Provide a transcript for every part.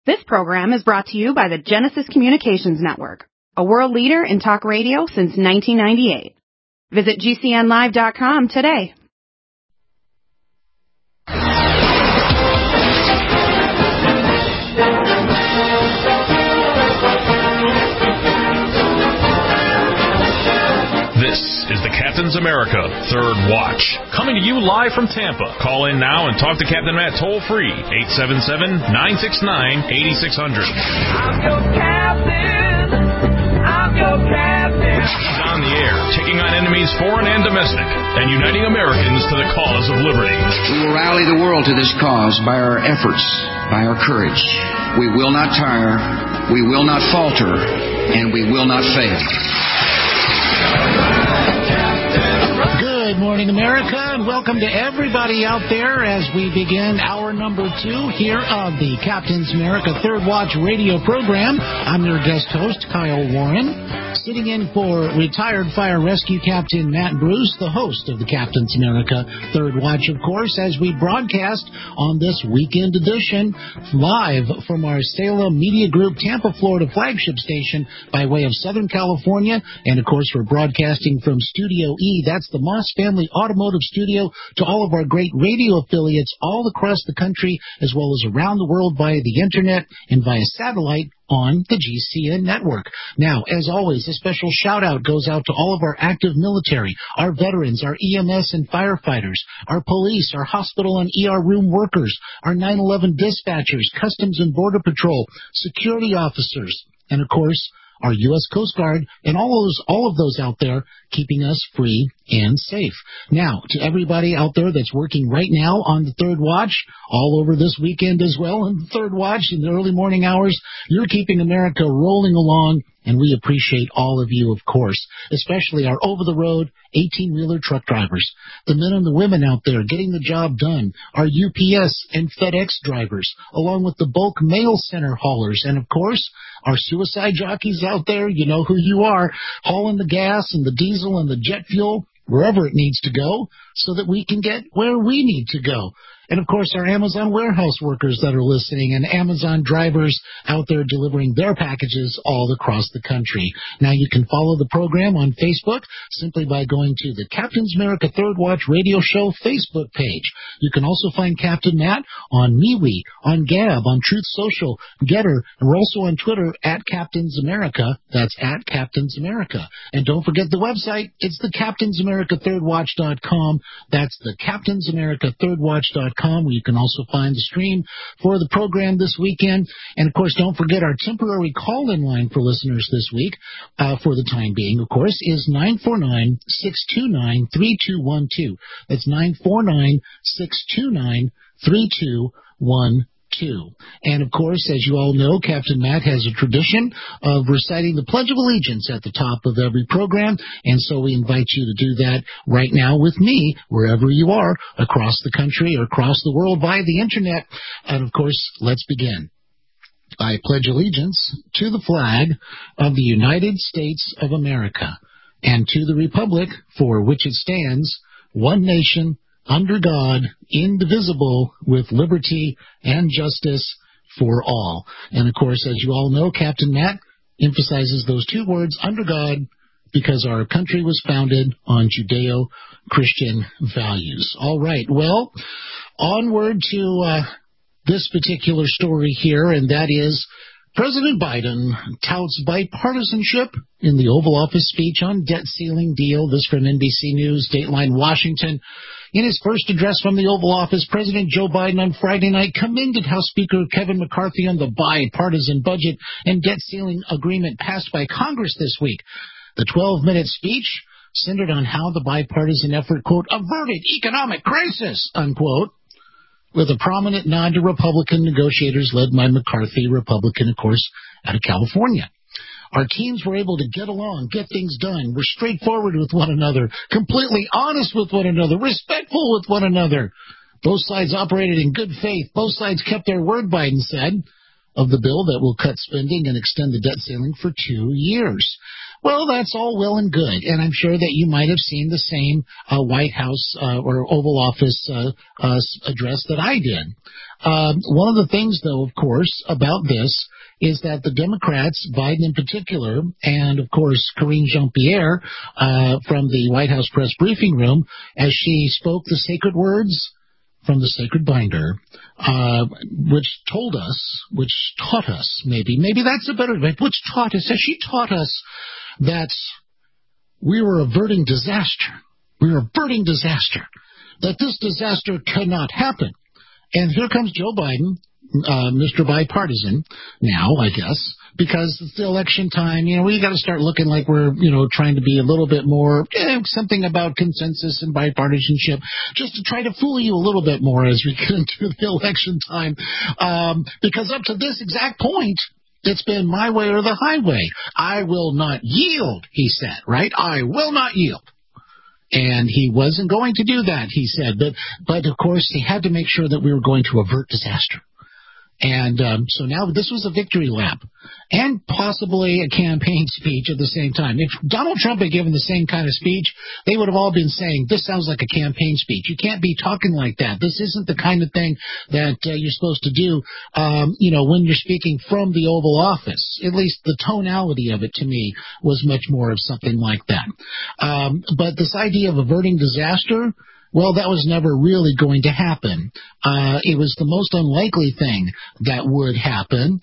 This program is brought to you by the Genesis Communications Network, a world leader in talk radio since 1998. Visit GCNlive.com today. This is the Captain's America Third Watch, coming to you live from Tampa. Call in now and talk to Captain Matt toll-free, 877-969-8600. I'm your captain. I'm your captain. He's on the air, taking on enemies foreign and domestic, and uniting Americans to the cause of liberty. We will rally the world to this cause by our efforts, by our courage. We will not tire, we will not falter, and we will not fail. Good morning, America, and welcome to everybody out there as we begin hour number 2 here on the Captain's America Third Watch radio program. I'm your guest host, Kyle Warren. Sitting in for retired fire rescue captain Matt Bruce, the host of the Captain's America Third Watch, of course, as we broadcast on this weekend edition live from our Salem Media Group Tampa, Florida flagship station by way of Southern California. And, of course, we're broadcasting from Studio E. That's the Moss Family Automotive Studio, to all of our great radio affiliates all across the country, as well as around the world via the Internet and via satellite on the GCN network. Now, as always, a special shout-out goes out to all of our active military, our veterans, our EMS and firefighters, our police, our hospital and ER room workers, our 911 dispatchers, Customs and Border Patrol, security officers, and, of course, our U.S. Coast Guard, and all of those out there keeping us free and safe. Now, to everybody out there that's working right now on the Third Watch, all over this weekend as well, in the Third Watch in the early morning hours, you're keeping America rolling along, and we appreciate all of you, of course, especially our over-the-road 18-wheeler truck drivers, the men and the women out there getting the job done, our UPS and FedEx drivers, along with the bulk mail center haulers, and, of course, our suicide jockeys out there, you know who you are, hauling the gas and the diesel and the jet fuel wherever it needs to go so that we can get where we need to go. And, of course, our Amazon warehouse workers that are listening and Amazon drivers out there delivering their packages all across the country. Now, you can follow the program on Facebook simply by going to the Captain's America Third Watch Radio Show Facebook page. You can also find Captain Matt on MeWe, on Gab, on Truth Social, Getter, and we're also on Twitter at Captain's America. That's at Captain's America. And don't forget the website. It's the CaptainsAmericaThirdWatch.com. That's the CaptainsAmericaThirdWatch.com, where you can also find the stream for the program this weekend. And, of course, don't forget our temporary call-in line for listeners this week, for the time being, of course, is 949-629-3212. That's 949-629-3212. And, of course, as you all know, Captain Matt has a tradition of reciting the Pledge of Allegiance at the top of every program, and so we invite you to do that right now with me, wherever you are, across the country or across the world via the Internet. And, of course, let's begin. I pledge allegiance to the flag of the United States of America and to the republic for which it stands, one nation, under God, indivisible, with liberty and justice for all. And, of course, as you all know, Captain Matt emphasizes those two words, under God, because our country was founded on Judeo-Christian values. All right, well, onward to this particular story here, and that is President Biden touts bipartisanship in the Oval Office speech on debt ceiling deal. This from NBC News, Dateline Washington. In his first address from the Oval Office, President Joe Biden on Friday night commended House Speaker Kevin McCarthy on the bipartisan budget and debt ceiling agreement passed by Congress this week. The 12-minute speech centered on how the bipartisan effort, quote, averted economic crisis, unquote, with a prominent nod to Republican negotiators led by McCarthy, Republican, of course, out of California. Our teams were able to get along, get things done. We're straightforward with one another, completely honest with one another, respectful with one another. Both sides operated in good faith. Both sides kept their word, Biden said, of the bill that will cut spending and extend the debt ceiling for 2 years. Well, that's all well and good, and I'm sure that you might have seen the same White House or Oval Office address that I did. One of the things, though, of course, about this is that the Democrats, Biden in particular, and, of course, Karine Jean-Pierre from the White House press briefing room, as she spoke the sacred words from the sacred binder, which taught us, maybe that's a better way, which taught us, as she taught us that we were averting disaster. We were averting disaster. That this disaster cannot happen. And here comes Joe Biden, Mr. Bipartisan now, I guess, because it's the election time. We got to start looking like we're, trying to be a little bit more, something about consensus and bipartisanship, just to try to fool you a little bit more as we get into the election time. Because up to this exact point, it's been my way or the highway. I will not yield, he said, right? I will not yield. And he wasn't going to do that, he said. But of course, he had to make sure that we were going to avert disaster. And so now this was a victory lap and possibly a campaign speech at the same time. If Donald Trump had given the same kind of speech, they would have all been saying, this sounds like a campaign speech. You can't be talking like that. This isn't the kind of thing that you're supposed to do, when you're speaking from the Oval Office. At least the tonality of it, to me, was much more of something like that. But this idea of averting disaster, well, that was never really going to happen. It was the most unlikely thing that would happen.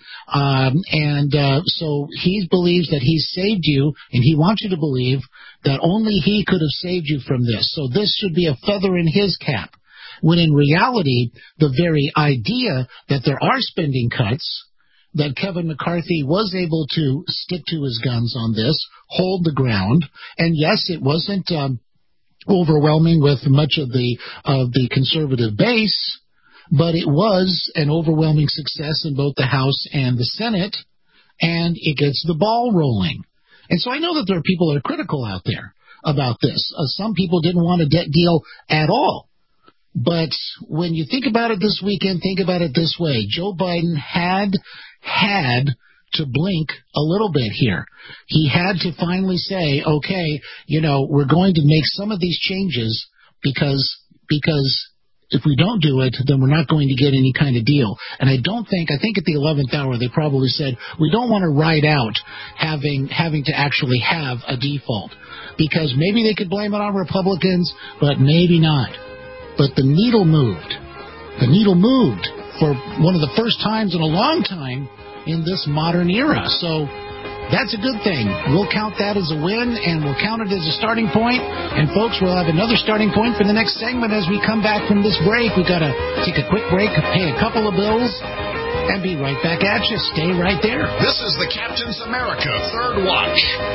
So he believes that he's saved you, and he wants you to believe that only he could have saved you from this. So this should be a feather in his cap. When in reality, the very idea that there are spending cuts, that Kevin McCarthy was able to stick to his guns on this, hold the ground, and yes, it wasn't overwhelming with much of the conservative base, but it was an overwhelming success in both the House and the Senate, and it gets the ball rolling. And so I know that there are people that are critical out there about this. Some people didn't want a debt deal at all. But when you think about it this weekend, think about it this way. Joe Biden had to blink a little bit here. He had to finally say, okay, we're going to make some of these changes because if we don't do it, then we're not going to get any kind of deal. And I think at the 11th hour, they probably said, we don't want to ride out having to actually have a default, because maybe they could blame it on Republicans, but maybe not. But the needle moved. The needle moved for one of the first times in a long time in this modern era. So that's a good thing. We'll count that as a win, and we'll count it as a starting point. And folks, we'll have another starting point for the next segment as we come back from this break. We've got to take a quick break, pay a couple of bills, and be right back at you. Stay right there. This is the Captain's America Third Watch.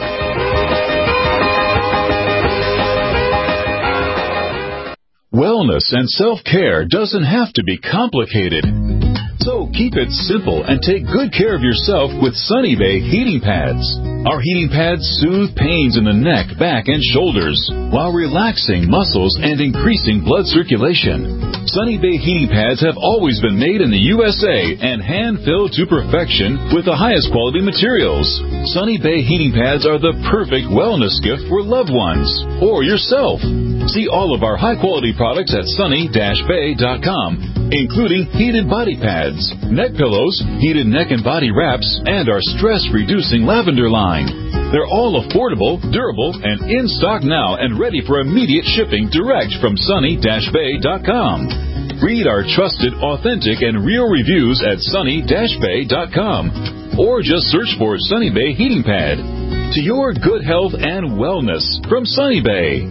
Wellness and self-care doesn't have to be complicated. So keep it simple and take good care of yourself with Sunny Bay heating pads. Our heating pads soothe pains in the neck, back, and shoulders while relaxing muscles and increasing blood circulation. Sunny Bay heating pads have always been made in the USA and hand-filled to perfection with the highest quality materials. Sunny Bay heating pads are the perfect wellness gift for loved ones or yourself. See all of our high-quality products at sunny-bay.com, including heated body pads, neck pillows, heated neck and body wraps, and our stress-reducing lavender line. They're all affordable, durable, and in stock now and ready for immediate shipping direct from sunny-bay.com. Read our trusted, authentic, and real reviews at sunny-bay.com, or just search for Sunny Bay Heating Pad. To your good health and wellness from Sunny Bay.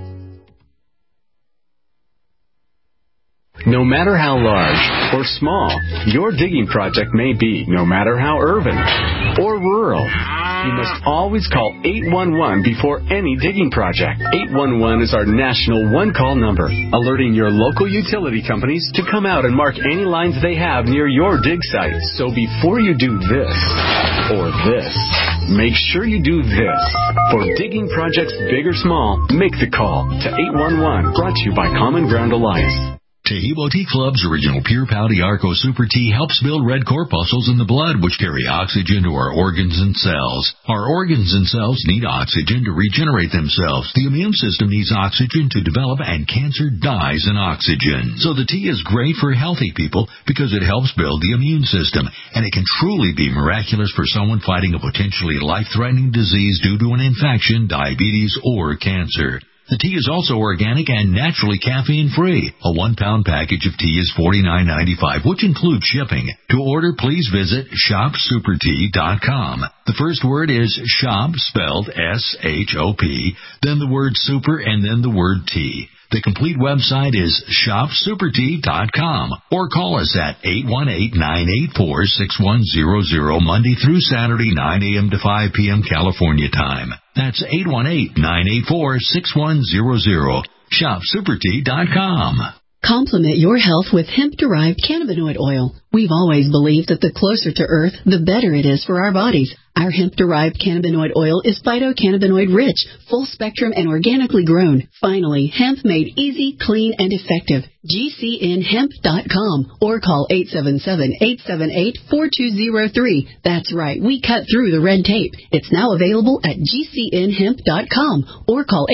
No matter how large or small your digging project may be, no matter how urban or rural, you must always call 811 before any digging project. 811 is our national one-call number, alerting your local utility companies to come out and mark any lines they have near your dig site. So before you do this or this, make sure you do this. For digging projects big or small, make the call to 811, brought to you by Common Ground Alliance. Tahibo Tea Club's original Pure Pouty Arco Super Tea helps build red corpuscles in the blood, which carry oxygen to our organs and cells. Our organs and cells need oxygen to regenerate themselves. The immune system needs oxygen to develop, and cancer dies in oxygen. So the tea is great for healthy people because it helps build the immune system, and it can truly be miraculous for someone fighting a potentially life-threatening disease due to an infection, diabetes, or cancer. The tea is also organic and naturally caffeine-free. A 1-pound package of tea is $49.95, which includes shipping. To order, please visit shopsupertea.com. The first word is shop, spelled S-H-O-P, then the word super, and then the word tea. The complete website is shopsupertea.com, or call us at 818-984-6100 Monday through Saturday, 9 a.m. to 5 p.m. California time. That's 818-984-6100. Shopsupertea.com. Complement your health with hemp-derived cannabinoid oil. We've always believed that the closer to Earth, the better it is for our bodies. Our hemp-derived cannabinoid oil is phytocannabinoid-rich, full-spectrum, and organically grown. Finally, hemp made easy, clean, and effective. GCNhemp.com or call 877-878-4203. That's right, we cut through the red tape. It's now available at GCNhemp.com or call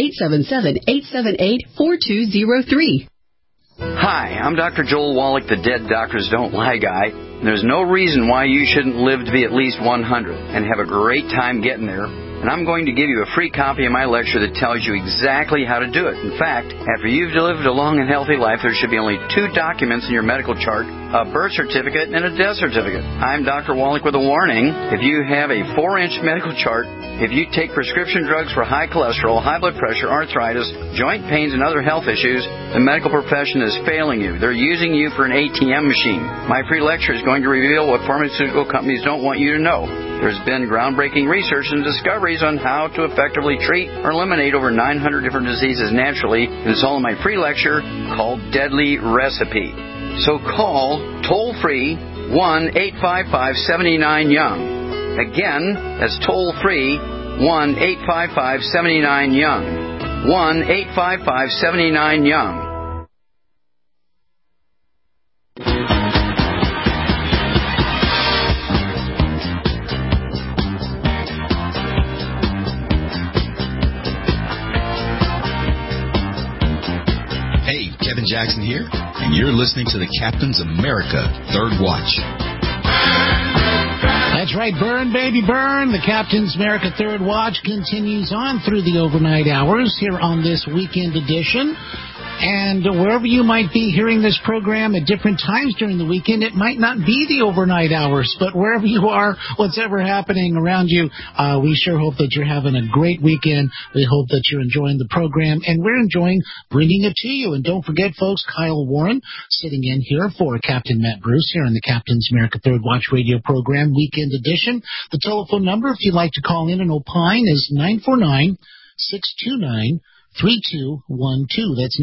877-878-4203. Hi, I'm Dr. Joel Wallach, the Dead Doctors Don't Lie guy. There's no reason why you shouldn't live to be at least 100 and have a great time getting there. And I'm going to give you a free copy of my lecture that tells you exactly how to do it. In fact, after you've lived a long and healthy life, there should be only 2 documents in your medical chart, a birth certificate and a death certificate. I'm Dr. Wallach with a warning. If you have a 4-inch medical chart, if you take prescription drugs for high cholesterol, high blood pressure, arthritis, joint pains, and other health issues, the medical profession is failing you. They're using you for an ATM machine. My free lecture is going to reveal what pharmaceutical companies don't want you to know. There's been groundbreaking research and discoveries on how to effectively treat or eliminate over 900 different diseases naturally, and it's all in my free lecture called Deadly Recipe. So call toll-free 1-855-79-YOUNG. Again, that's toll-free 1-855-79-YOUNG. 1-855-79-YOUNG. Kevin Jackson here, and you're listening to the Captain's America Third Watch. That's right, burn, baby, burn. The Captain's America Third Watch continues on through the overnight hours here on this weekend edition. And wherever you might be hearing this program at different times during the weekend, it might not be the overnight hours, but wherever you are, whatever happening around you, we sure hope that you're having a great weekend. We hope that you're enjoying the program, and we're enjoying bringing it to you. And don't forget, folks, Kyle Warren sitting in here for Captain Matt Bruce here on the Captain's America Third Watch radio program, weekend edition. The telephone number, if you'd like to call in and opine, is 949-629-3212. That's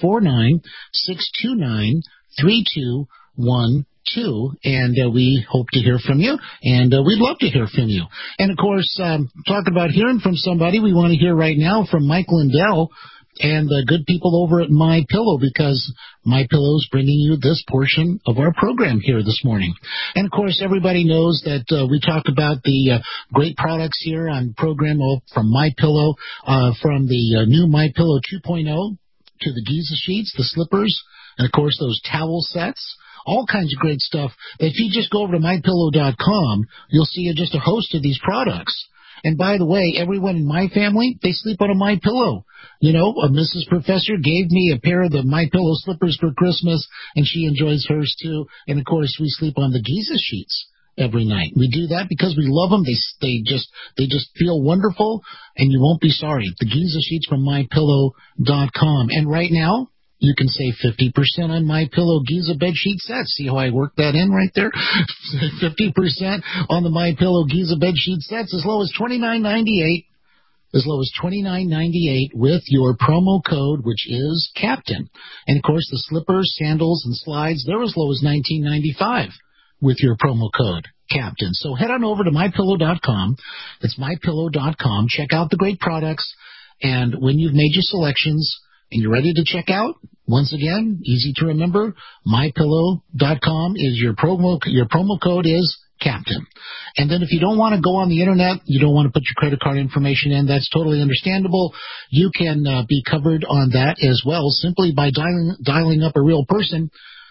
949-629-3212. And we hope to hear from you, and we'd love to hear from you. And, of course, talk about hearing from somebody. We want to hear right now from Mike Lindell and the good people over at MyPillow, because MyPillow is bringing you this portion of our program here this morning. And, of course, everybody knows that we talk about the great products here on the program from MyPillow, from the new MyPillow 2.0 to the Giza sheets, the slippers, and, of course, those towel sets. All kinds of great stuff. If you just go over to MyPillow.com, you'll see just a host of these products. And by the way, everyone in my family, they sleep on a MyPillow. You know, Mrs. Professor gave me a pair of the MyPillow slippers for Christmas, and she enjoys hers too. And of course, we sleep on the Giza sheets every night. We do that because we love them. They just feel wonderful, and you won't be sorry. The Giza sheets from MyPillow.com. And right now, you can save 50% on MyPillow Giza bed sheet sets. See how I worked that in right there? 50% on the MyPillow Giza bed sheet sets, as low as $29.98. As low as $29.98 with your promo code, which is Captain. And, of course, the slippers, sandals, and slides, they're as low as $19.95 with your promo code Captain. So head on over to MyPillow.com. It's MyPillow.com. Check out the great products. And when you've made your selections, and you're ready to check out, once again, easy to remember, MyPillow.com is your promo code is Captain. And then if you don't want to go on the internet, you don't want to put your credit card information in, that's totally understandable. You can be covered on that as well simply by dialing up a real person,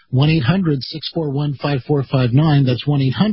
1-800-641-5459. That's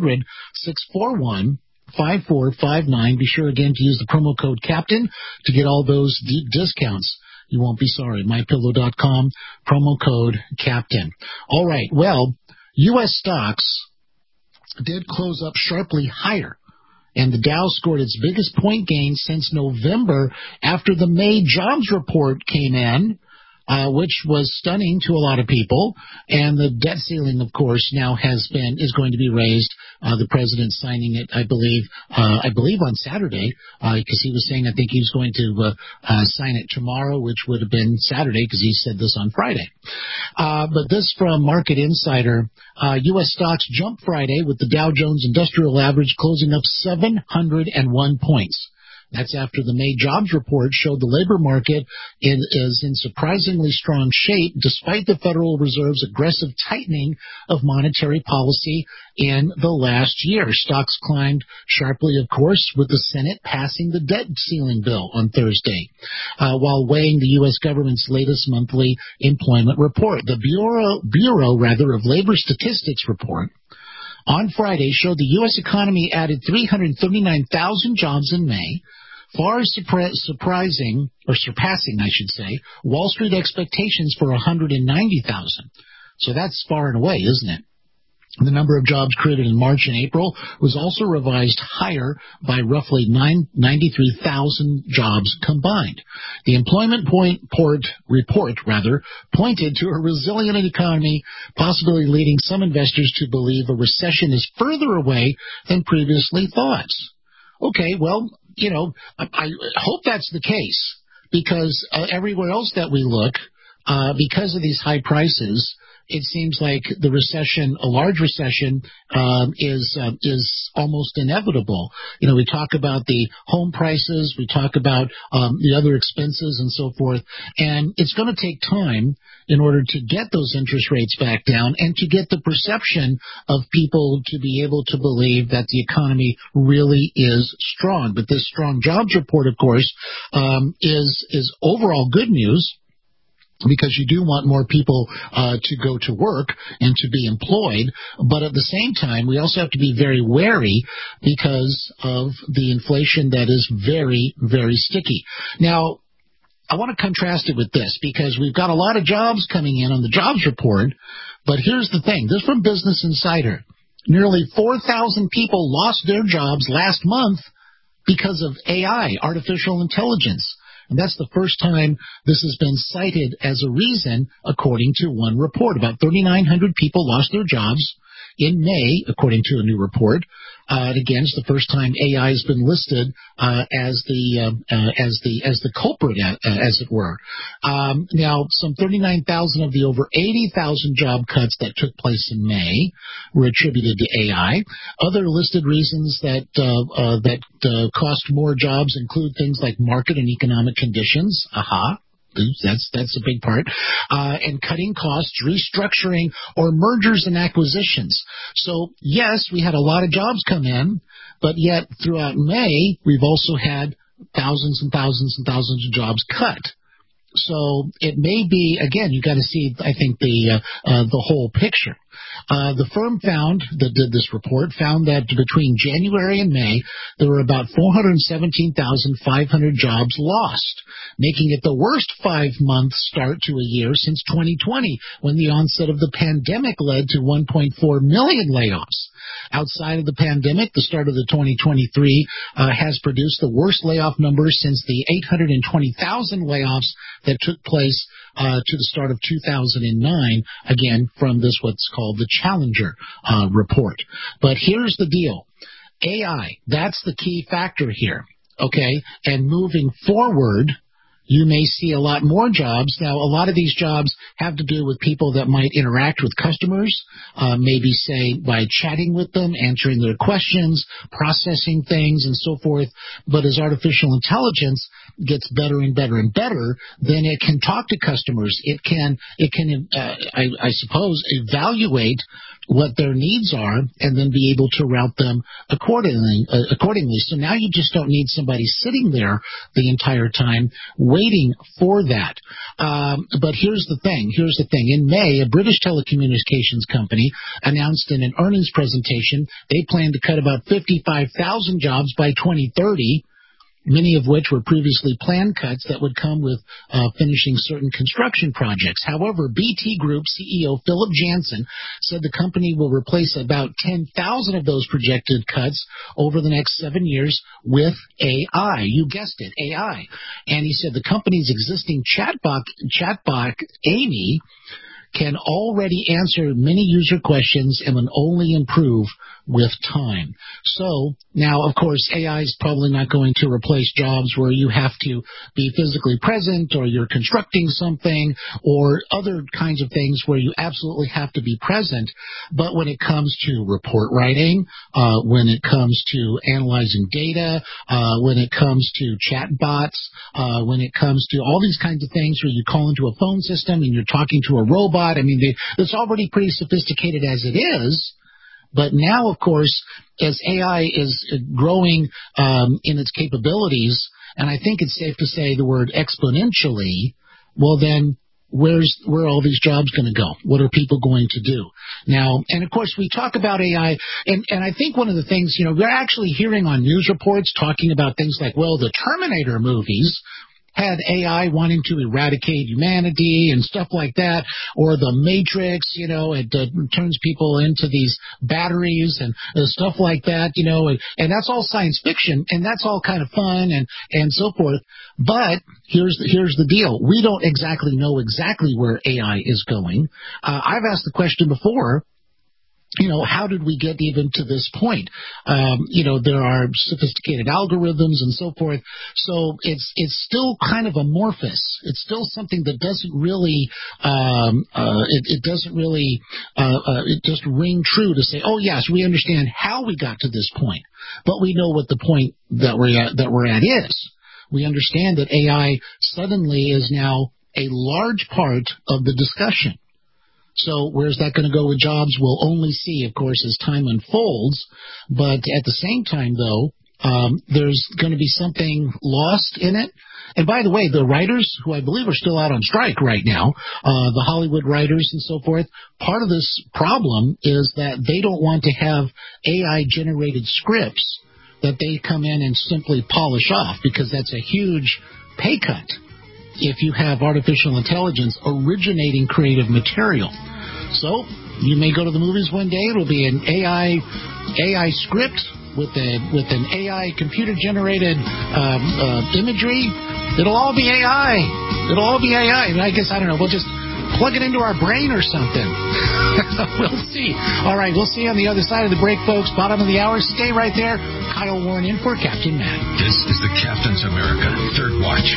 1-800-641-5459. Be sure again to use the promo code Captain to get all those deep discounts. You won't be sorry. MyPillow.com, promo code Captain. All right. Well, U.S. stocks did close up sharply higher, and the Dow scored its biggest point gain since November after the May jobs report came in, which was stunning to a lot of people. And the debt ceiling, of course, now is going to be raised. The president signing it, I believe on Saturday, because he was saying, I think he was going to sign it tomorrow, which would have been Saturday because he said this on Friday. But this from Market Insider, U.S. stocks jumped Friday with the Dow Jones Industrial Average closing up 701 points. That's after the May jobs report showed the labor market is in surprisingly strong shape despite the Federal Reserve's aggressive tightening of monetary policy in the last year. Stocks climbed sharply, of course, with the Senate passing the debt ceiling bill on Thursday, while weighing the U.S. government's latest monthly employment report. The Bureau of Labor Statistics report on Friday showed the U.S. economy added 339,000 jobs in May, far surpassing, I should say, Wall Street expectations for 190,000. So that's far and away, isn't it? The number of jobs created in March and April was also revised higher by roughly 93,000 jobs combined. The employment report pointed to a resilient economy, possibly leading some investors to believe a recession is further away than previously thought. Okay, well, I hope that's the case, because everywhere else that we look, because of these high prices, it seems like the recession, a large recession, is almost inevitable. We talk about the home prices, we talk about the other expenses and so forth, and it's going to take time in order to get those interest rates back down and to get the perception of people to be able to believe that the economy really is strong. But this strong jobs report, of course, is overall good news, because you do want more people to go to work and to be employed. But at the same time, we also have to be very wary because of the inflation that is very, very sticky. Now, I want to contrast it with this, because we've got a lot of jobs coming in on the jobs report. But here's the thing. This is from Business Insider. Nearly 4,000 people lost their jobs last month because of AI, artificial intelligence. And that's the first time this has been cited as a reason, according to one report. About 3,900 people lost their jobs in May, according to a new report. And again, it's the first time AI has been listed as the culprit, as it were. Now, some 39,000 of the over 80,000 job cuts that took place in May were attributed to AI. Other listed reasons that cost more jobs include things like market and economic conditions. That's a big part. And cutting costs, restructuring, or mergers and acquisitions. So, yes, we had a lot of jobs come in, but yet throughout May, we've also had thousands and thousands and thousands of jobs cut. So it may be, again, you got to see, I think, the whole picture. The firm that did this report found that between January and May, there were about 417,500 jobs lost, making it the worst 5-month start to a year since 2020, when the onset of the pandemic led to 1.4 million layoffs. Outside of the pandemic, the start of the 2023 has produced the worst layoff numbers since the 820,000 layoffs that took place to the start of 2009, again, from this what's called the Challenger report. But here's the deal. AI, that's the key factor here, okay? And moving forward, you may see a lot more jobs. Now, a lot of these jobs have to do with people that might interact with customers, maybe, say, by chatting with them, answering their questions, processing things, and so forth. But as artificial intelligence gets better and better and better, then it can talk to customers. It can, I suppose, evaluate what their needs are and then be able to route them accordingly. So now you just don't need somebody sitting there the entire time waiting for that. But here's the thing. In May, a British telecommunications company announced in an earnings presentation they plan to cut about 55,000 jobs by 2030. Many of which were previously planned cuts that would come with finishing certain construction projects. However, BT Group CEO Philip Jansen said the company will replace about 10,000 of those projected cuts over the next 7 years with AI. You guessed it, AI. And he said the company's existing chatbot Amy, can already answer many user questions and will only improve with time. So now, of course, AI is probably not going to replace jobs where you have to be physically present or you're constructing something or other kinds of things where you absolutely have to be present. But when it comes to report writing, when it comes to analyzing data, when it comes to chat bots, when it comes to all these kinds of things where you call into a phone system and you're talking to a robot, I mean, it's already pretty sophisticated as it is. But now, of course, as AI is growing in its capabilities, and I think it's safe to say the word exponentially, well then, where are all these jobs going to go? What are people going to do? Now, and of course, we talk about AI, and I think one of the things, we're actually hearing on news reports talking about things like, well, the Terminator movies had AI wanting to eradicate humanity and stuff like that, or the Matrix, it turns people into these batteries and stuff like that, and that's all science fiction, and that's all kind of fun and so forth. But here's the deal. We don't exactly know exactly where AI is going. I've asked the question before, how did we get even to this point? There are sophisticated algorithms and so forth. So it's still kind of amorphous. It's still something that doesn't really, it just ring true to say, oh yes, we understand how we got to this point, but we know what the point that we're at is. We understand that AI suddenly is now a large part of the discussion. So where's that going to go with jobs? We'll only see, of course, as time unfolds. But at the same time, though, there's going to be something lost in it. And by the way, the writers, who I believe are still out on strike right now, the Hollywood writers and so forth, part of this problem is that they don't want to have AI-generated scripts that they come in and simply polish off, because that's a huge pay cut if you have artificial intelligence originating creative material. So you may go to the movies one day, it'll be an AI script with an AI computer generated imagery. It'll all be AI. And I guess, I don't know, we'll just plug it into our brain or something. We'll see. All right, we'll see you on the other side of the break, folks. Bottom of the hour. Stay right there. Kyle Warren in for Captain Matt. This is the Captain's America Third Watch.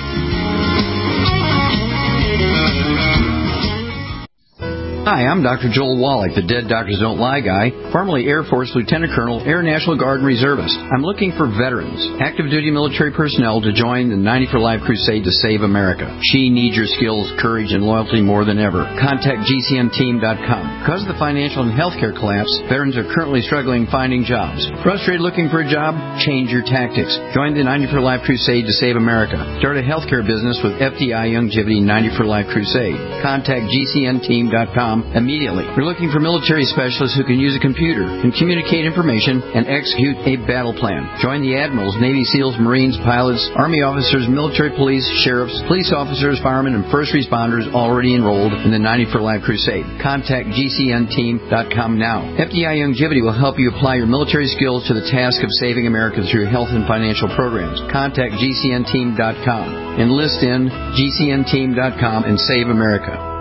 Hi, I'm Dr. Joel Wallach, the Dead Doctors Don't Lie guy, formerly Air Force Lieutenant Colonel, Air National Guard and Reservist. I'm looking for veterans, active duty military personnel to join the 90 for Life crusade to save America. She needs your skills, courage, and loyalty more than ever. Contact GCNteam.com. Because of the financial and healthcare collapse, veterans are currently struggling finding jobs. Frustrated looking for a job? Change your tactics. Join the 90 for Life crusade to save America. Start a healthcare business with FDI Youngevity 90 for Life crusade. Contact GCNteam.com immediately. We're looking for military specialists who can use a computer, can communicate information, and execute a battle plan. Join the admirals, Navy SEALs, Marines, pilots, Army officers, military police, sheriffs, police officers, firemen, and first responders already enrolled in the 90 for Life crusade. Contact GCNteam.com now. FDI Youngevity will help you apply your military skills to the task of saving America through health and financial programs. Contact GCNteam.com. Enlist in GCNteam.com and save America.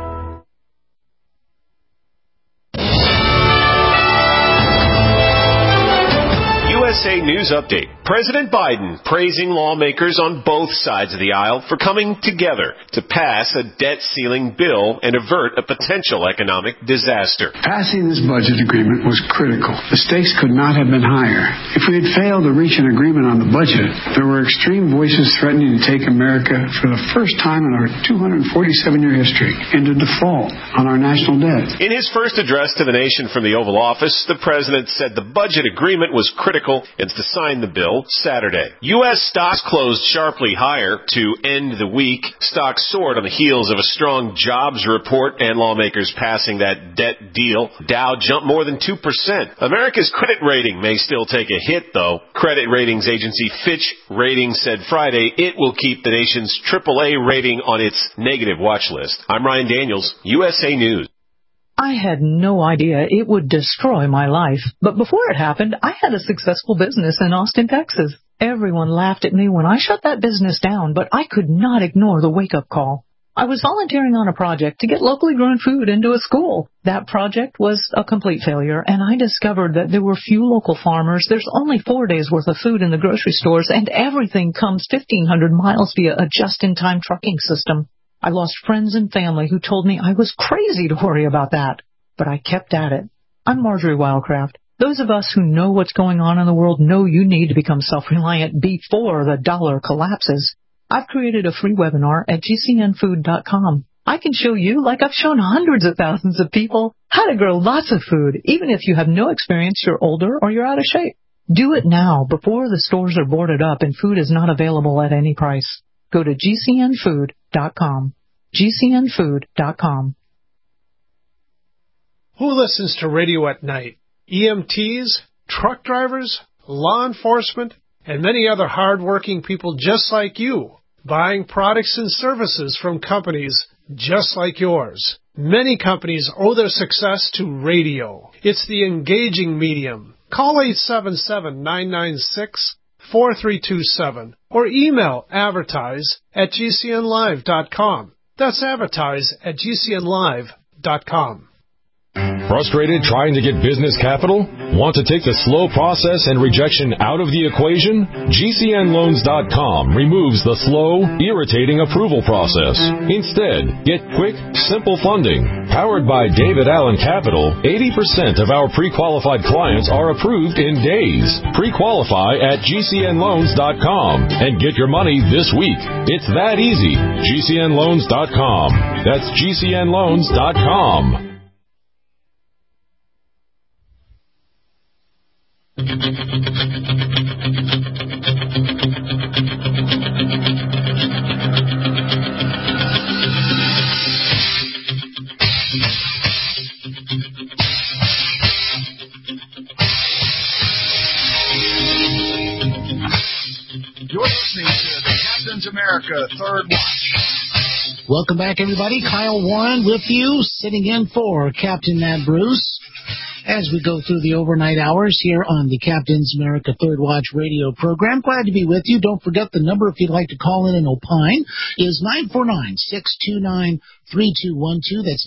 USA News Update. President Biden praising lawmakers on both sides of the aisle for coming together to pass a debt ceiling bill and avert a potential economic disaster. Passing this budget agreement was critical. The stakes could not have been higher. If we had failed to reach an agreement on the budget, there were extreme voices threatening to take America for the first time in our 247-year history into default on our national debt. In his first address to the nation from the Oval Office, the president said the budget agreement was critical and to sign the bill Saturday. U.S. stocks closed sharply higher to end the week. Stocks soared on the heels of a strong jobs report and lawmakers passing that debt deal. Dow jumped more than 2%. America's credit rating may still take a hit, though. Credit ratings agency Fitch Ratings said Friday it will keep the nation's AAA rating on its negative watch list. I'm Ryan Daniels, USA News. I had no idea it would destroy my life. But before it happened, I had a successful business in Austin, Texas. Everyone laughed at me when I shut that business down, but I could not ignore the wake-up call. I was volunteering on a project to get locally grown food into a school. That project was a complete failure, and I discovered that there were few local farmers. There's only 4 days' worth of food in the grocery stores, and everything comes 1,500 miles via a just-in-time trucking system. I lost friends and family who told me I was crazy to worry about that. But I kept at it. I'm Marjorie Wildcraft. Those of us who know what's going on in the world know you need to become self-reliant before the dollar collapses. I've created a free webinar at gcnfood.com. I can show you, like I've shown hundreds of thousands of people, how to grow lots of food, even if you have no experience, you're older, or you're out of shape. Do it now, before the stores are boarded up and food is not available at any price. Go to gcnfood.com. gcnfood.com. Who listens to radio at night? EMTs, truck drivers, law enforcement, and many other hard-working people just like you, buying products and services from companies just like yours. Many companies owe their success to radio. It's the engaging medium. Call 877-996-4327 or email advertise@gcnlive.com. That's advertise@gcnlive.com. Frustrated trying to get business capital? Want to take the slow process and rejection out of the equation? GCNloans.com removes the slow, irritating approval process. Instead, get quick, simple funding. Powered by David Allen Capital, 80% of our pre-qualified clients are approved in days. Pre-qualify at GCNloans.com and get your money this week. It's that easy. GCNloans.com. That's GCNloans.com. You're listening to the Captain's America Third Watch. Welcome back, everybody. Kyle Warren with you, sitting in for Captain Matt Bruce as we go through the overnight hours here on the Captain's America Third Watch radio program. Glad to be with you. Don't forget the number if you'd like to call in and opine is 949-629-3212. That's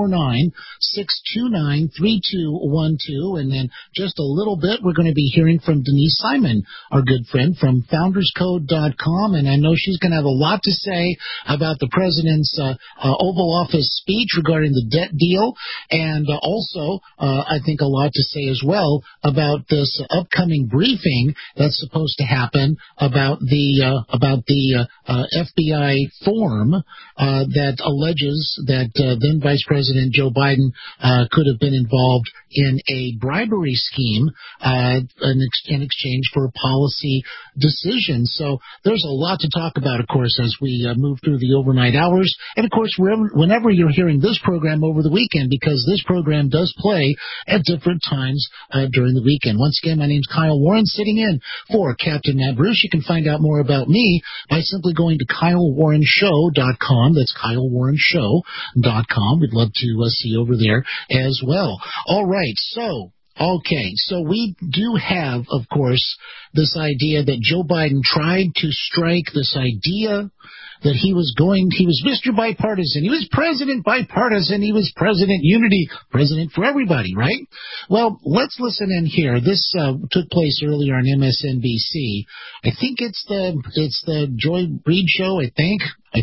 949-629-3212. And then just a little bit, we're going to be hearing from Denise Simon, our good friend from FoundersCode.com. And I know she's going to have a lot to say about the president's Oval Office speech regarding the debt deal. And also, I think a lot to say as well about this upcoming briefing that's supposed to happen about the FBI form that alleges that then Vice President Joe Biden could have been involved in a bribery scheme in exchange for a policy decision. So there's a lot to talk about, of course, as we move through the overnight hours. And, of course, whenever you're hearing this program over the weekend, because this program does play at different times during the weekend. Once again, my name's Kyle Warren, sitting in for Captain Matt Bruce. You can find out more about me by simply going to KyleWarrenShow.com. That's KyleWarrenShow.com. We'd love to see you over there as well. All right, so Okay, so we do have, of course, this idea that Joe Biden tried to strike this idea that he was Mr. Bipartisan. He was President Bipartisan. He was President Unity, President for everybody, right? Well, let's listen in here. This took place earlier on MSNBC. I think it's the Joy Reid show, I think,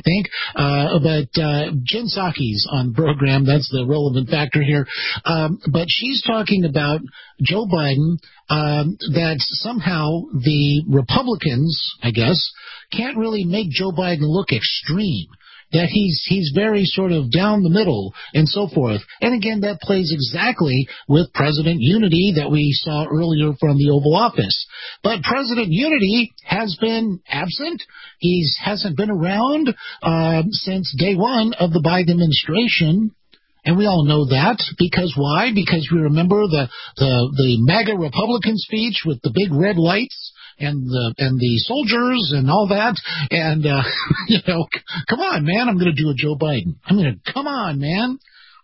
but Jen Psaki's on the program. That's the relevant factor here. But she's talking about Joe Biden, that somehow the Republicans, I guess, can't really make Joe Biden look extreme. That he's very sort of down the middle and so forth. And again, that plays exactly with President Unity that we saw earlier from the Oval Office. But President Unity has been absent. He hasn't been around since day one of the Biden administration. And we all know that. Because why? Because we remember the MAGA Republican speech with the big red lights and the soldiers and all that. And, come on, man, I'm going to do a Joe Biden. Come on, man.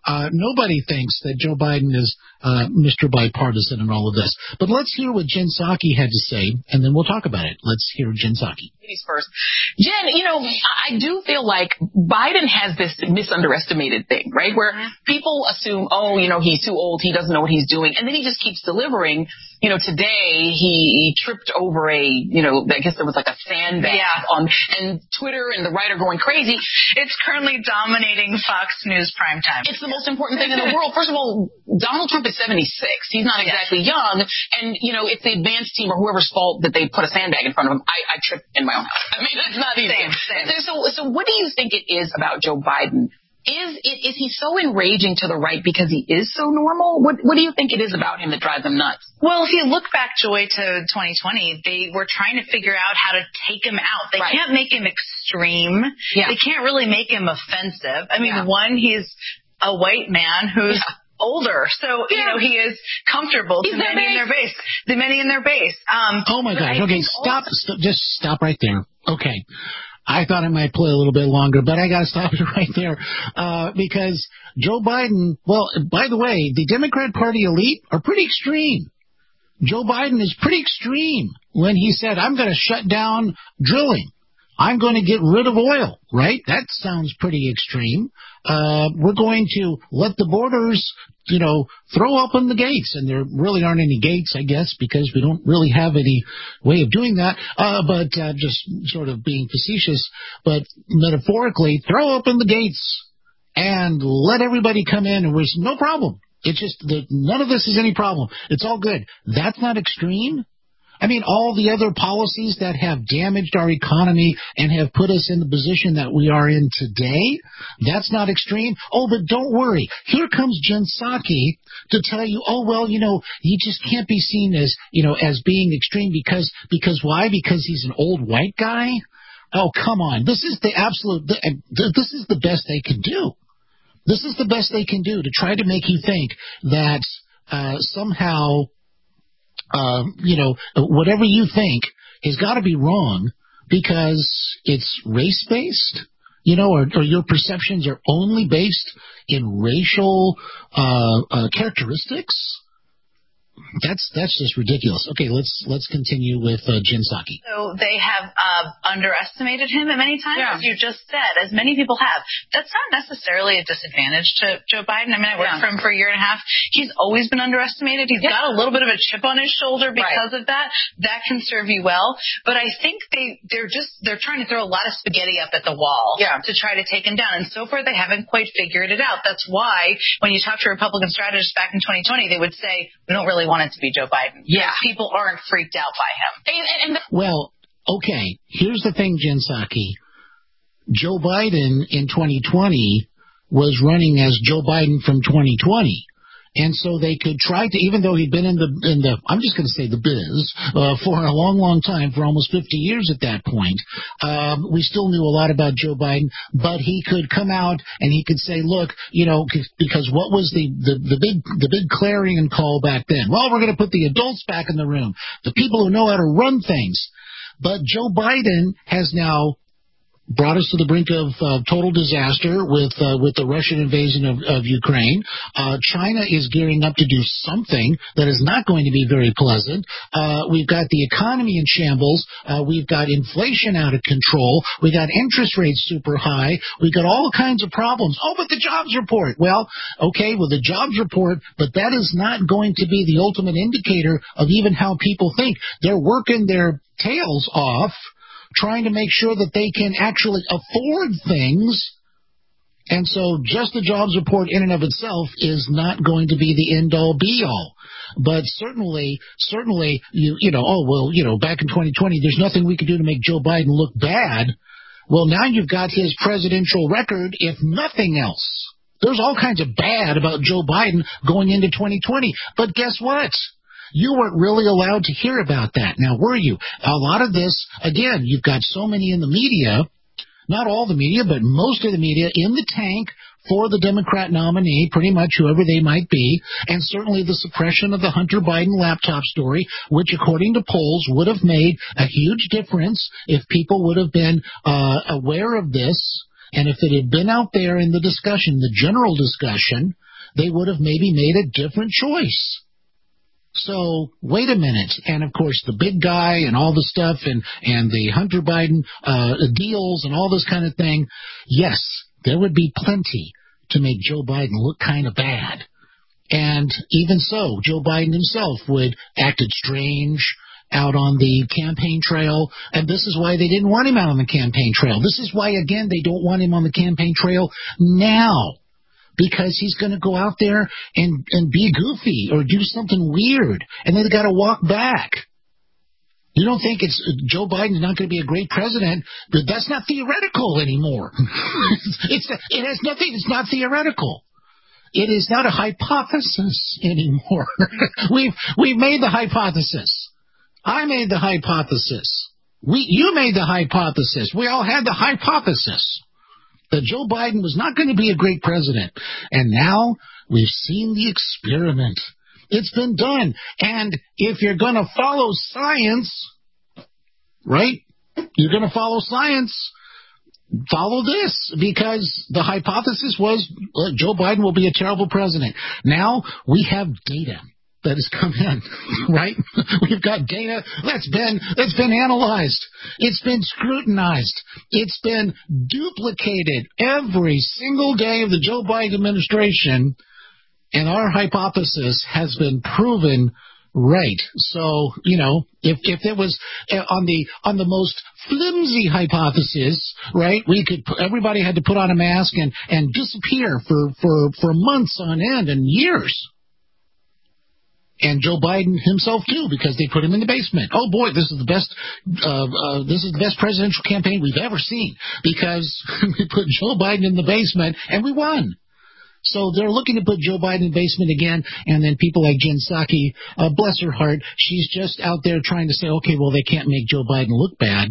Nobody thinks that Joe Biden is Mr. Bipartisan and all of this. But let's hear what Jen Psaki had to say, and then we'll talk about it. Let's hear Jen Psaki. First. Jen, I do feel like Biden has this misunderestimated thing, right? Where people assume, he's too old, he doesn't know what he's doing, and then he just keeps delivering. Today he tripped over I guess there was like a sandbag and Twitter and the right are going crazy. It's currently dominating Fox News primetime. It's the most important thing in the world. First of all, Donald Trump is 76. He's not exactly young. And, it's the advance team or whoever's fault that they put a sandbag in front of him. I tripped in my own house. It's not easy. Same. So what do you think it is about Joe Biden? Is he so enraging to the right because he is so normal? What do you think it is about him that drives them nuts? Well, if you look back, Joy, to 2020, they were trying to figure out how to take him out. They can't make him extreme. Yeah. They can't really make him offensive. One, he's a white man who's older, so he is comfortable to many in their base. The many in their base. Oh my gosh! Okay, just stop right there. Okay. I thought I might play a little bit longer, but I got to stop it right there because Joe Biden, well, by the way, the Democrat Party elite are pretty extreme. Joe Biden is pretty extreme when he said, I'm going to shut down drilling. I'm going to get rid of oil, right? That sounds pretty extreme. We're going to let the borders, throw open the gates. And there really aren't any gates, I guess, because we don't really have any way of doing that. But just sort of being facetious, but metaphorically, throw open the gates and let everybody come in. And there's no problem. It's just that none of this is any problem. It's all good. That's not extreme. All the other policies that have damaged our economy and have put us in the position that we are in today, that's not extreme. Oh, but don't worry. Here comes Jen Psaki to tell you, he just can't be seen as being extreme because why? Because he's an old white guy? Oh, come on. This is the best they can do. This is the best they can do to try to make you think that somehow whatever you think has got to be wrong because it's race-based, or your perceptions are only based in racial characteristics. That's just ridiculous. Okay, let's continue with Jen Psaki. So they have underestimated him at many times, as you just said, as many people have. That's not necessarily a disadvantage to Joe Biden. I worked for him for a year and a half. He's always been underestimated. He's got a little bit of a chip on his shoulder because of that. That can serve you well. But I think they're trying to throw a lot of spaghetti up at the wall to try to take him down. And so far they haven't quite figured it out. That's why when you talk to Republican strategists back in 2020, they would say, we don't really want it to be Joe Biden. Yeah. People aren't freaked out by him. Well, okay, here's the thing, Jen Psaki. Joe Biden in 2020 was running as Joe Biden from 2020. And so they could try to, even though he'd been in the I'm just going to say the biz, for a long, long time, for almost 50 years at that point, we still knew a lot about Joe Biden, but he could come out and he could say, look, because what was the big clarion call back then? Well, we're going to put the adults back in the room, the people who know how to run things. But Joe Biden has now brought us to the brink of total disaster with the Russian invasion of Ukraine. China is gearing up to do something that is not going to be very pleasant. We've got the economy in shambles. We've got inflation out of control. We've got interest rates super high. We've got all kinds of problems. Oh, but the jobs report. Well, okay, the jobs report, but that is not going to be the ultimate indicator of even how people think. They're working their tails off trying to make sure that they can actually afford things. And so just the jobs report in and of itself is not going to be the end-all, be-all. But certainly, back in 2020, there's nothing we could do to make Joe Biden look bad. Well, now you've got his presidential record, if nothing else. There's all kinds of bad about Joe Biden going into 2020. But guess what? You weren't really allowed to hear about that. Now, were you? A lot of this, again, you've got so many in the media, not all the media, but most of the media in the tank for the Democrat nominee, pretty much whoever they might be, and certainly the suppression of the Hunter Biden laptop story, which according to polls would have made a huge difference if people would have been aware of this, and if it had been out there in the discussion, the general discussion, they would have maybe made a different choice. So, wait a minute. And, of course, the big guy and all the stuff and the Hunter Biden deals and all this kind of thing, yes, there would be plenty to make Joe Biden look kind of bad. And even so, Joe Biden himself would acted strange out on the campaign trail, and this is why they didn't want him out on the campaign trail. This is why, again, they don't want him on the campaign trail now. Because he's going to go out there and be goofy or do something weird, and then they got to walk back. You don't think Joe Biden's not going to be a great president? But that's not theoretical anymore. It has nothing. It's not theoretical. It is not a hypothesis anymore. We've made the hypothesis. I made the hypothesis. You made the hypothesis. We all had the hypothesis that Joe Biden was not going to be a great president. And now we've seen the experiment. It's been done. And if you're going to follow science, right, you're going to follow science, follow this, because the hypothesis was Joe Biden will be a terrible president. Now we have data that has come in, right? We've got data that's been analyzed. It's been scrutinized. It's been duplicated every single day of the Joe Biden administration, and our hypothesis has been proven right. So, if it was on the most flimsy hypothesis, right, everybody had to put on a mask and disappear for months on end and years. And Joe Biden himself too, because they put him in the basement. Oh boy, this is the best presidential campaign we've ever seen, because we put Joe Biden in the basement and we won. So they're looking to put Joe Biden in the basement again, and then people like Jen Psaki, bless her heart, she's just out there trying to say, okay, well, they can't make Joe Biden look bad.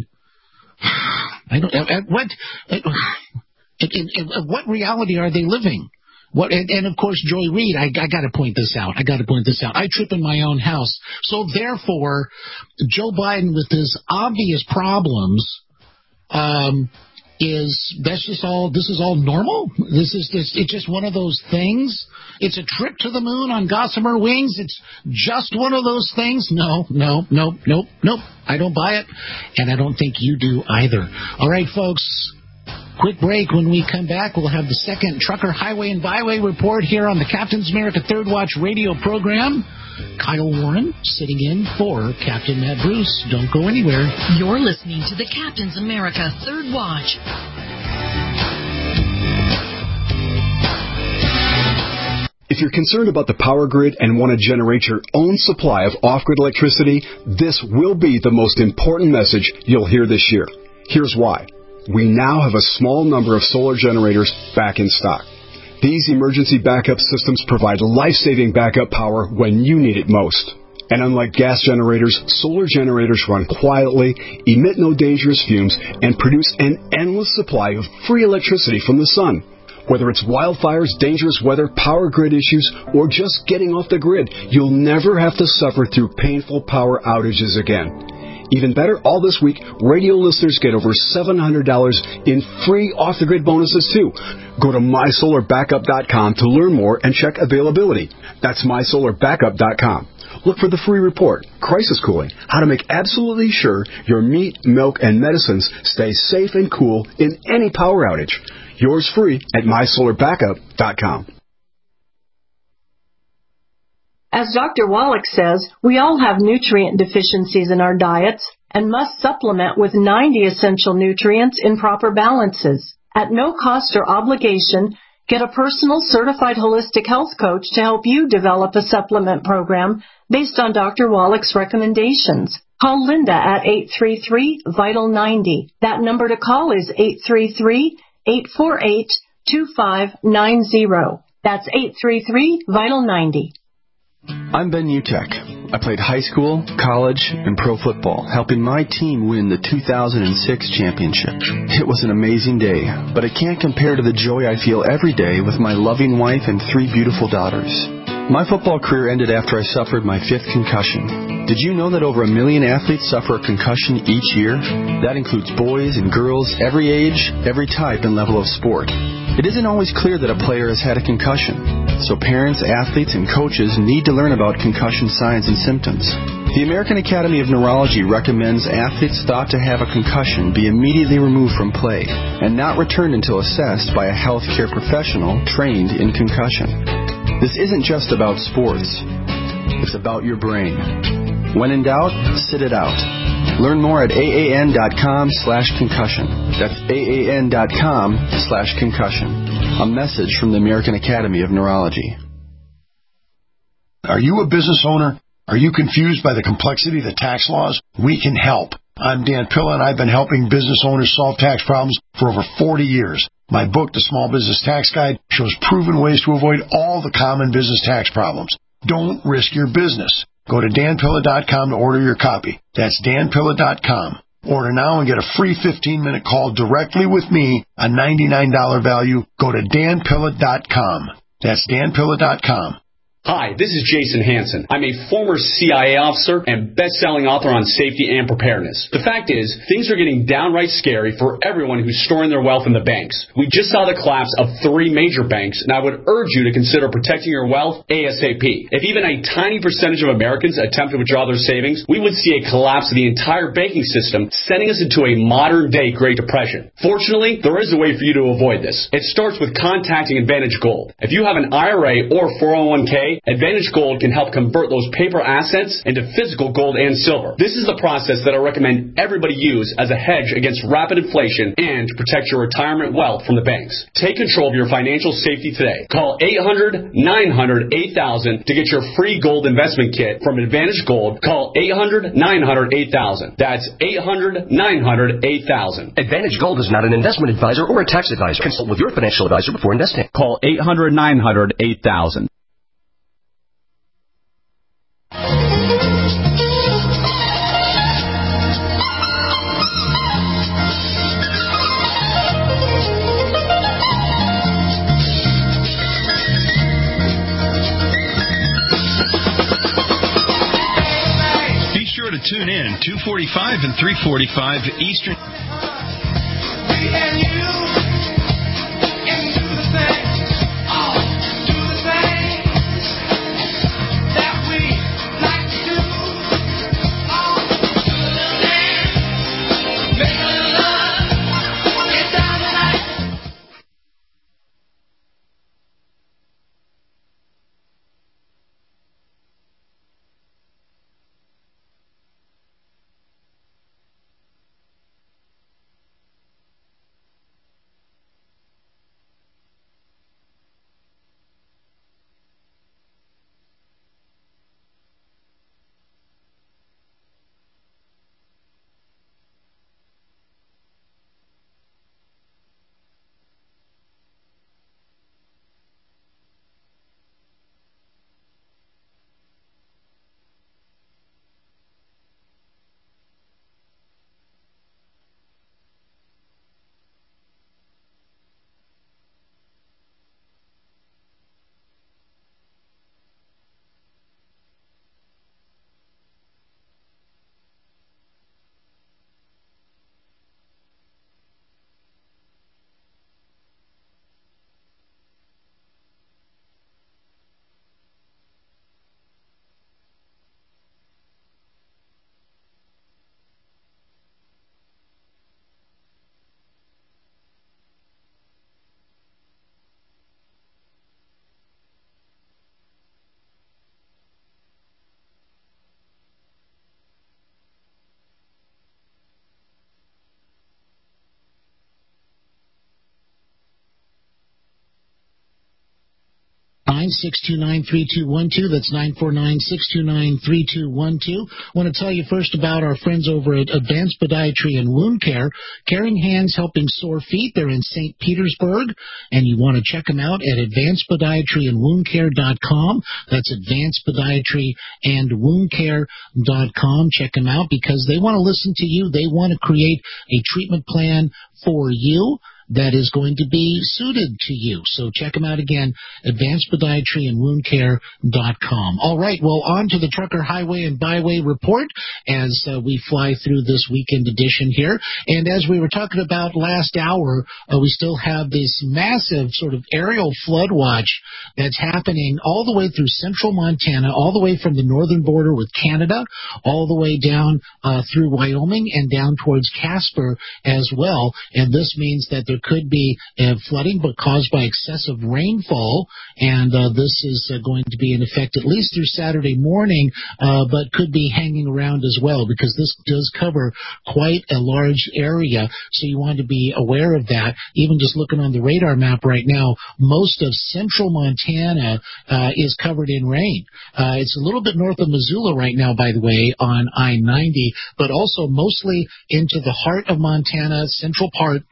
What reality are they living? And of course, Joy Reid, I got to point this out. I trip in my own house. So therefore, Joe Biden with his obvious problems, this is all normal? It's just one of those things? It's a trip to the moon on gossamer wings? It's just one of those things? No. I don't buy it, and I don't think you do either. All right, folks. Quick break. When we come back, we'll have the second Trucker Highway and Byway report here on the Captain's America Third Watch radio program. Kyle Warren sitting in for Captain Matt Bruce. Don't go anywhere. You're listening to the Captain's America Third Watch. If you're concerned about the power grid and want to generate your own supply of off-grid electricity, this will be the most important message you'll hear this year. Here's why. We now have a small number of solar generators back in stock. These emergency backup systems provide life-saving backup power when you need it most. And unlike gas generators, solar generators run quietly, emit no dangerous fumes, and produce an endless supply of free electricity from the sun. Whether it's wildfires, dangerous weather, power grid issues, or just getting off the grid, you'll never have to suffer through painful power outages again. Even better, all this week, radio listeners get over $700 in free off-the-grid bonuses, too. Go to MySolarBackup.com to learn more and check availability. That's MySolarBackup.com. Look for the free report, Crisis Cooling, how to make absolutely sure your meat, milk, and medicines stay safe and cool in any power outage. Yours free at MySolarBackup.com. As Dr. Wallach says, we all have nutrient deficiencies in our diets and must supplement with 90 essential nutrients in proper balances. At no cost or obligation, get a personal certified holistic health coach to help you develop a supplement program based on Dr. Wallach's recommendations. Call Linda at 833-VITAL-90. That number to call is 833-848-2590. That's 833-VITAL-90. I'm Ben Utek. I played high school, college, and pro football, helping my team win the 2006 championship. It was an amazing day, but it can't compare to the joy I feel every day with my loving wife and 3 beautiful daughters. My football career ended after I suffered my 5th concussion. Did you know that over 1 million athletes suffer a concussion each year? That includes boys and girls, every age, every type and level of sport. It isn't always clear that a player has had a concussion, so parents, athletes, and coaches need to learn about concussion signs and symptoms. The American Academy of Neurology recommends athletes thought to have a concussion be immediately removed from play and not returned until assessed by a healthcare professional trained in concussion. This isn't just about sports. It's about your brain. When in doubt, sit it out. Learn more at AAN.com/concussion. That's AAN.com/concussion. A message from the American Academy of Neurology. Are you a business owner? Are you confused by the complexity of the tax laws? We can help. I'm Dan Pilla, and I've been helping business owners solve tax problems for over 40 years. My book, The Small Business Tax Guide, shows proven ways to avoid all the common business tax problems. Don't risk your business. Go to danpilla.com to order your copy. That's danpilla.com. Order now and get a free 15-minute call directly with me, a $99 value. Go to danpilla.com. That's danpilla.com. Hi, this is Jason Hansen. I'm a former CIA officer and best-selling author on safety and preparedness. The fact is, things are getting downright scary for everyone who's storing their wealth in the banks. We just saw the collapse of 3 major banks, and I would urge you to consider protecting your wealth ASAP. If even a tiny percentage of Americans attempt to withdraw their savings, we would see a collapse of the entire banking system, sending us into a modern-day Great Depression. Fortunately, there is a way for you to avoid this. It starts with contacting Advantage Gold. If you have an IRA or 401k, Advantage Gold can help convert those paper assets into physical gold and silver. This is the process that I recommend everybody use as a hedge against rapid inflation and to protect your retirement wealth from the banks. Take control of your financial safety today. Call 800-900-8000 to get your free gold investment kit from Advantage Gold. Call 800-900-8000. That's 800-900-8000. Advantage Gold is not an investment advisor or a tax advisor. Consult with your financial advisor before investing. Call 800-900-8000. Tune in 2:45 and 3:45 Eastern. 949-629-3212. That's 949-629-3212. I want to tell you first about our friends over at Advanced Podiatry and Wound Care. Caring Hands Helping Sore Feet. They're in St. Petersburg, and you want to check them out at advancedpodiatryandwoundcare.com. That's advancedpodiatryandwoundcare.com. Check them out because they want to listen to you. They want to create a treatment plan for you that is going to be suited to you. So check them out again, advancedpodiatryandwoundcare.com. All right, well, on to the Trucker Highway and Byway Report as we fly through this weekend edition here. And as we were talking about last hour, we still have this massive sort of aerial flood watch that's happening all the way through central Montana, all the way from the northern border with Canada, all the way down through Wyoming and down towards Casper as well. And this means that there could be flooding, but caused by excessive rainfall, and this is going to be in effect at least through Saturday morning, but could be hanging around as well because this does cover quite a large area, so you want to be aware of that. Even just looking on the radar map right now, most of central Montana is covered in rain. It's a little bit north of Missoula right now, by the way, on I-90, but also mostly into the heart of Montana, central part,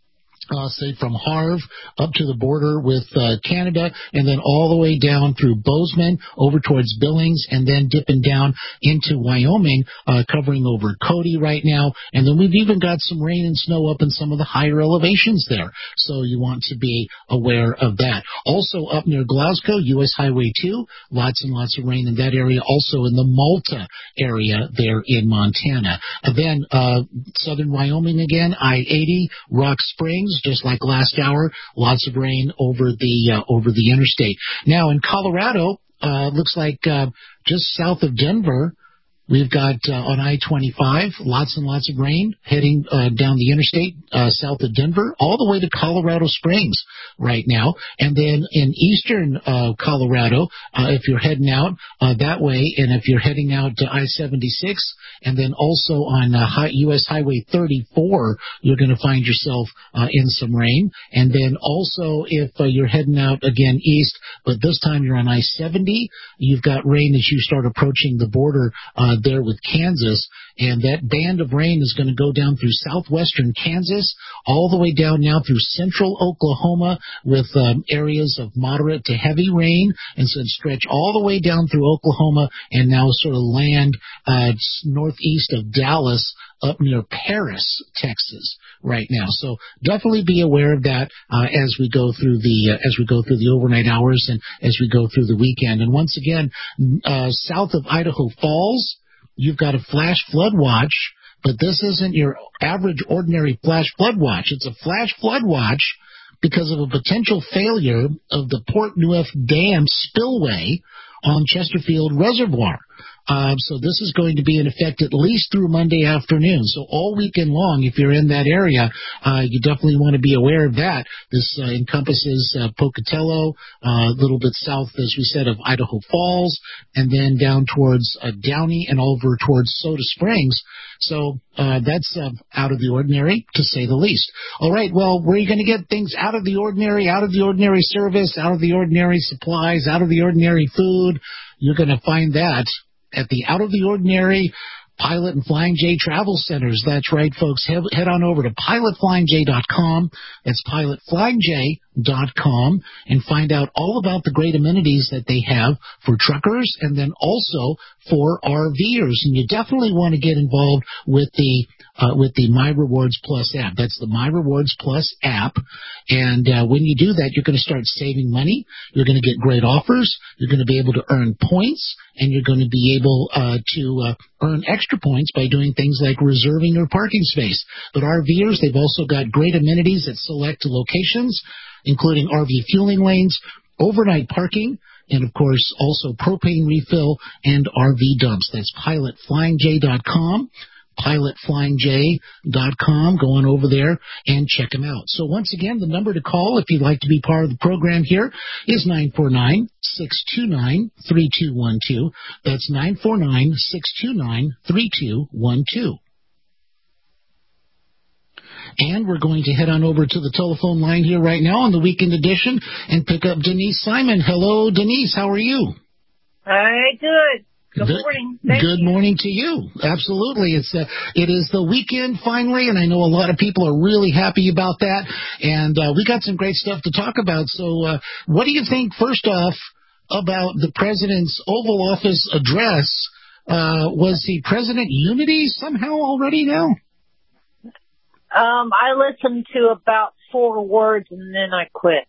say from Harv up to the border with Canada, and then all the way down through Bozeman over towards Billings, and then dipping down into Wyoming, covering over Cody right now. And then we've even got some rain and snow up in some of the higher elevations there, so you want to be aware of that. Also up near Glasgow, U.S. Highway 2, lots and lots of rain in that area. Also in the Malta area there in Montana. And then southern Wyoming again, I-80, Rock Springs, just like last hour, lots of rain over the interstate. Now in Colorado, looks like just south of Denver, we've got on I-25, lots and lots of rain heading down the interstate south of Denver, all the way to Colorado Springs right now. And then in eastern Colorado, if you're heading out that way, and if you're heading out to I-76, and then also on U.S. Highway 34, you're going to find yourself in some rain. And then also if you're heading out again east, but this time you're on I-70, you've got rain as you start approaching the border there with Kansas, and that band of rain is going to go down through southwestern Kansas, all the way down now through central Oklahoma with areas of moderate to heavy rain, and so stretch all the way down through Oklahoma and now sort of land northeast of Dallas up near Paris, Texas right now. So definitely be aware of that as we go through the overnight hours and as we go through the weekend. And once again, south of Idaho Falls, you've got a flash flood watch, but this isn't your average ordinary flash flood watch. It's a flash flood watch because of a potential failure of the Port Neuf Dam spillway on Chesterfield Reservoir. So this is going to be in effect at least through Monday afternoon. So all weekend long, if you're in that area, you definitely want to be aware of that. This encompasses Pocatello, a little bit south, as we said, of Idaho Falls, and then down towards Downey and over towards Soda Springs. So that's out of the ordinary, to say the least. All right, well, where are you going to get things out of the ordinary service, out of the ordinary supplies, out of the ordinary food? You're going to find that at the Out of the Ordinary Pilot and Flying J Travel Centers. That's right, folks. Head on over to pilotflyingj.com. That's pilotflyingj.com, and find out all about the great amenities that they have for truckers and then also for RVers. And you definitely want to get involved with the My Rewards Plus app. That's the My Rewards Plus app. And when you do that, you're going to start saving money. You're going to get great offers. You're going to be able to earn points, and you're going to be able to earn extra points by doing things like reserving your parking space. But RVers, they've also got great amenities at select locations, including RV fueling lanes, overnight parking, and, of course, also propane refill and RV dumps. That's pilotflyingj.com. pilotflyingj.com. Go on over there and check them out. So once again, the number to call if you'd like to be part of the program here is 949-629-3212. That's 949-629-3212. And we're going to head on over to the telephone line here right now on the Weekend Edition and pick up Denise Simon. Hello, Denise. How are you? Hi, good. Good morning. Good morning to you. Absolutely. It is the weekend finally, and I know a lot of people are really happy about that. And we got some great stuff to talk about. So what do you think, first off, about the president's Oval Office address? Was the president unity somehow already now? I listened to about 4 words and then I quit.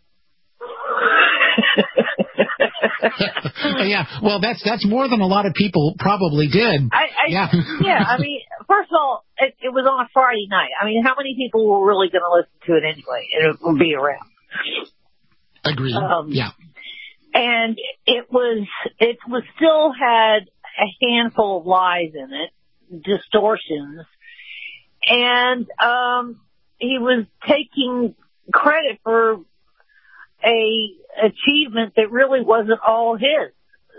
Yeah, well, that's more than a lot of people probably did. Yeah, I mean, first of all, it was on a Friday night. I mean, how many people were really going to listen to it anyway? It would be around. Agreed. Yeah. And it still had a handful of lies in it, distortions, and he was taking credit for a achievement that really wasn't all his.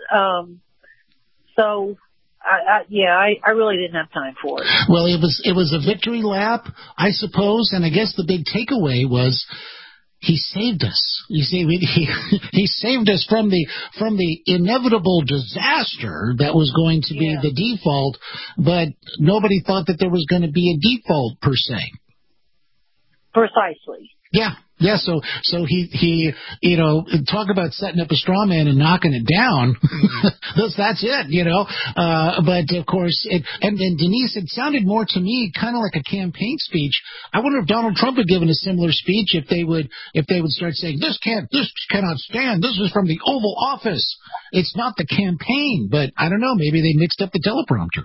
So I really didn't have time for it. Well, it was a victory lap, I suppose, and I guess the big takeaway was he saved us. You see, he saved us from the inevitable disaster that was going to be the default, but nobody thought that there was going to be a default per se. Precisely. Yeah. So he talk about setting up a straw man and knocking it down. That's it, but of course, and Denise, it sounded more to me kind of like a campaign speech. I wonder if Donald Trump had given a similar speech if they would start saying, this cannot stand. This is from the Oval Office. It's not the campaign, but I don't know. Maybe they mixed up the teleprompter.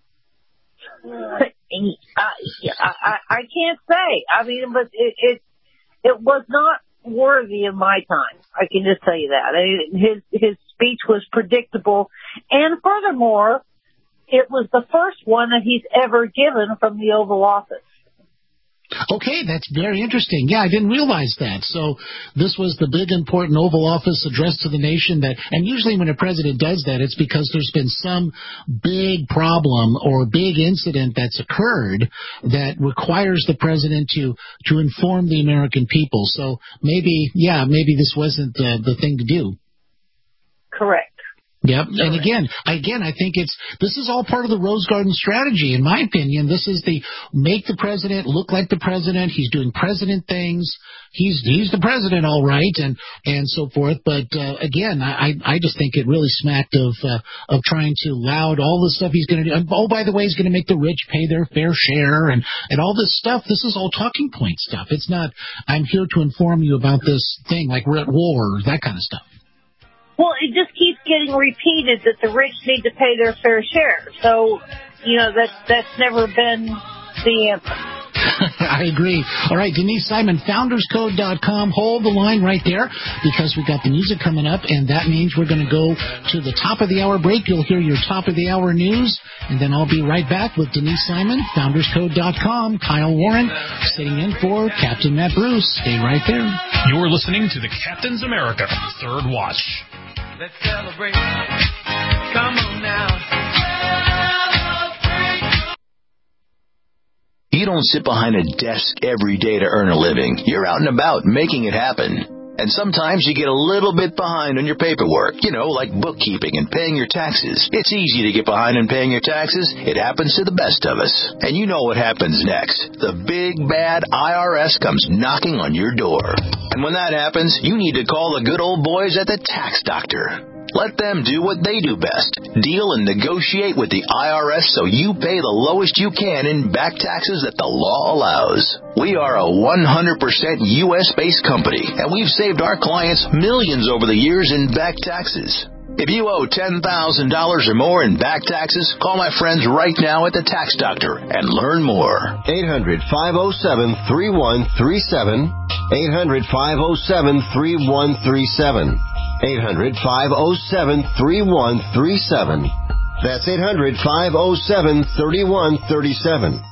I can't say. I mean, but it was not worthy of my time. I can just tell you that. I mean, his speech was predictable, and furthermore, it was the first one that he's ever given from the Oval Office. Okay, that's very interesting. Yeah, I didn't realize that. So this was the big, important Oval Office address to the nation and usually when a president does that, it's because there's been some big problem or big incident that's occurred that requires the president to inform the American people. So maybe this wasn't the thing to do. Correct. Yep. And again, I think this is all part of the Rose Garden strategy. In my opinion, this is make the president look like the president. He's doing president things. He's the president, all right, and so forth. But, again, I just think it really smacked of trying to loud all the stuff he's going to do. Oh, by the way, he's going to make the rich pay their fair share and all this stuff. This is all talking point stuff. It's not, I'm here to inform you about this thing like we're at war, that kind of stuff. Well, it just keeps getting repeated that the rich need to pay their fair share. So, that's never been the answer. I agree. All right, Denise Simon, founderscode.com. Hold the line right there because we've got the music coming up, and that means we're going to go to the top of the hour break. You'll hear your top of the hour news, and then I'll be right back with Denise Simon, founderscode.com. Kyle Warren sitting in for Captain Matt Bruce. Stay right there. You're listening to the Captain's America Third Watch. Let's celebrate. Come on now. You don't sit behind a desk every day to earn a living. You're out and about making it happen. And sometimes you get a little bit behind on your paperwork, like bookkeeping and paying your taxes. It's easy to get behind on paying your taxes. It happens to the best of us. And you know what happens next. The big, bad IRS comes knocking on your door. And when that happens, you need to call the good old boys at the Tax Doctor. Let them do what they do best. Deal and negotiate with the IRS so you pay the lowest you can in back taxes that the law allows. We are a 100% U.S.-based company, and we've saved our clients millions over the years in back taxes. If you owe $10,000 or more in back taxes, call my friends right now at the Tax Doctor and learn more. 800-507-3137. 800-507-3137. 800-507-3137. That's 800-507-3137.